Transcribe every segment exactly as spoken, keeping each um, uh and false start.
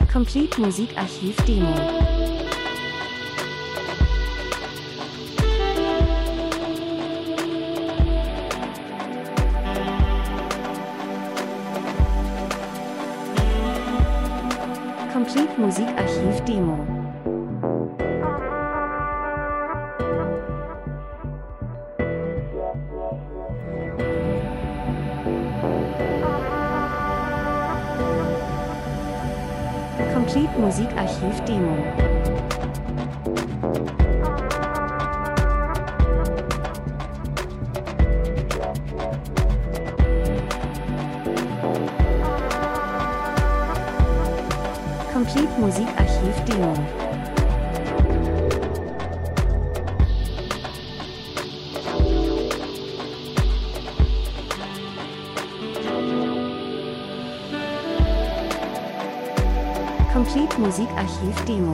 Complete Musikarchiv Demo. Complete Musikarchiv Demo. Complete Musikarchiv Demo. Complete Musikarchiv Demo. Complete Musikarchiv Demo.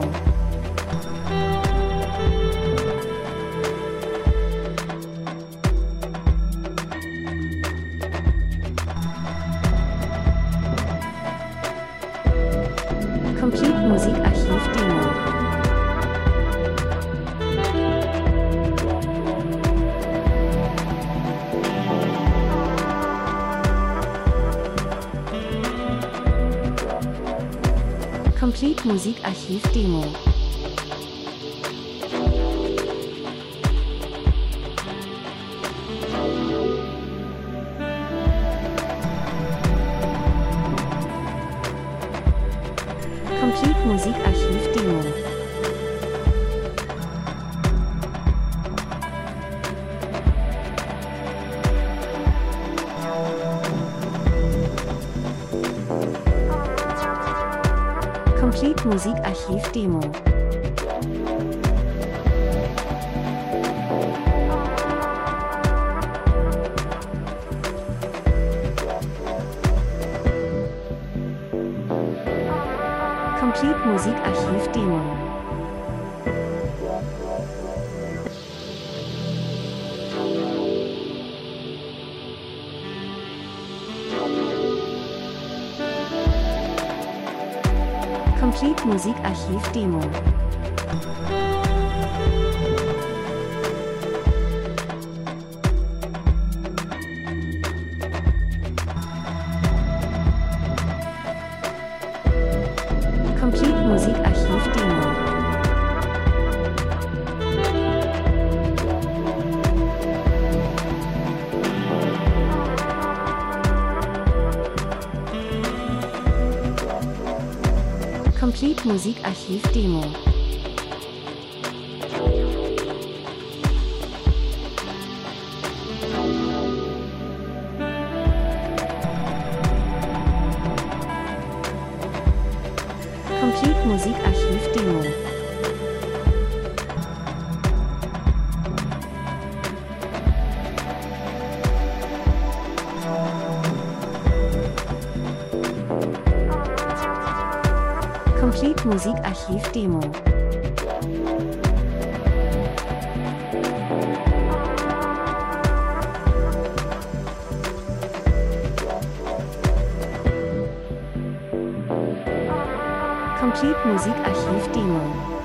Complete Musikarchiv Demo. Complete Musikarchiv Demo. Complete Musikarchiv Demo. Complete Musikarchiv Demo. Complete Musikarchiv Demo. Complete Musikarchiv Demo. Complete Musikarchiv Demo. Complete Musikarchiv Demo. Complete Musikarchiv Demo. Complete Musikarchiv Demo. Complete Musikarchiv Demo.